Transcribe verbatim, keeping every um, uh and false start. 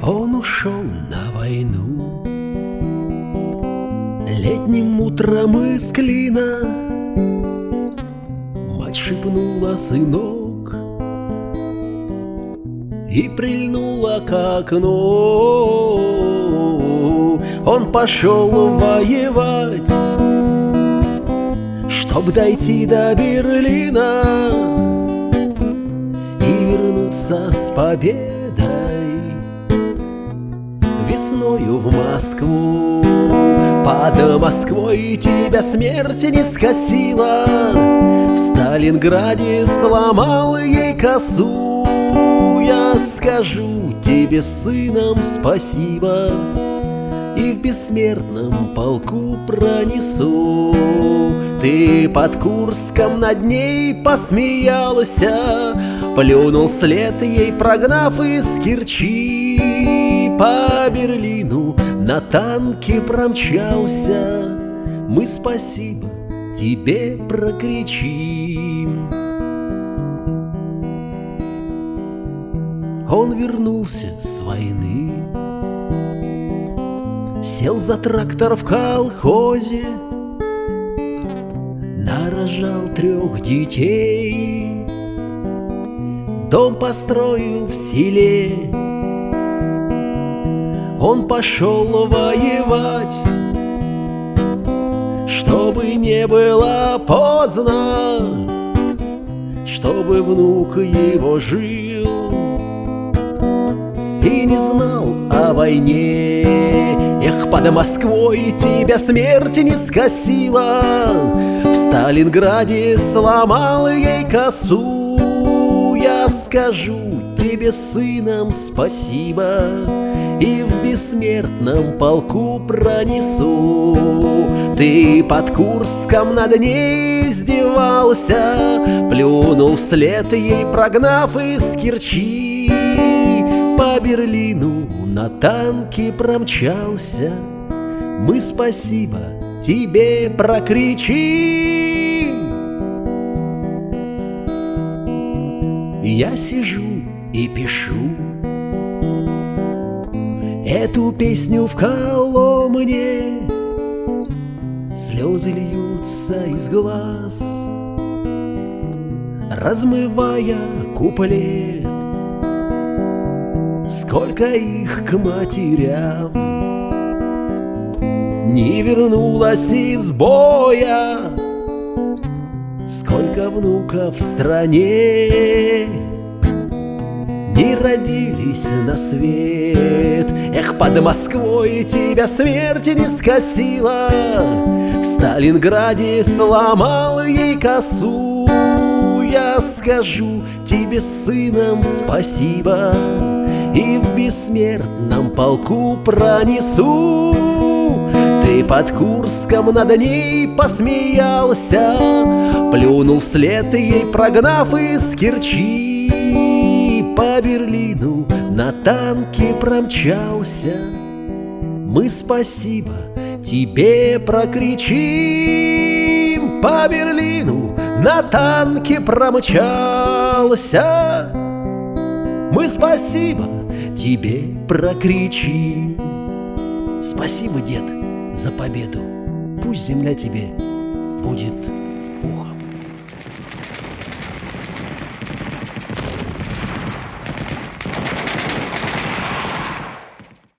Он ушел на войну. Летним утром из Клина мать шепнула: сынок, и прильнула к окну. Он пошел воевать, чтоб дойти до Берлина и вернуться с победой весною в Москву. Под Москвой тебя смерть не скосила, в Сталинграде сломал ей косу. Я скажу тебе, сыном, спасибо, и в бессмертном полку пронесу. Ты под Курском над ней посмеялся, плюнул след ей, прогнав из Керчи. По Берлину на танке промчался, мы спасибо тебе прокричим. Он вернулся с войны, сел за трактор в колхозе, нарожал трех детей, дом построил в селе. Он пошел воевать, чтобы не было поздно, чтобы внук его жил и не знал о войне. Эх, под Москвой тебя смерть не скосила, в Сталинграде сломал ей косу. Я скажу тебе, сыном, спасибо, и в бессмертном полку пронесу. Ты под Курском над ней издевался, плюнул вслед ей, прогнав из Керчи. По Берлину на танке промчался, мы спасибо тебе прокричим. Я сижу и пишу эту песню в Коломне, слезы льются из глаз, размывая куплет. Сколько их к матерям не вернулась из боя, сколько внуков в стране не родились на свет. Эх, под Москвой тебя смерть не скосила, в Сталинграде сломал ей косу. Я скажу тебе, сыном, спасибо, и в бессмертном полку пронесу. Ты под Курском над ней посмеялся, плюнул вслед ей, прогнав из Керчи. По Берлину на танке промчался, мы спасибо тебе прокричим. По Берлину на танке промчался, мы спасибо тебе прокричим. Спасибо, дед, за победу, пусть земля тебе будет пухом.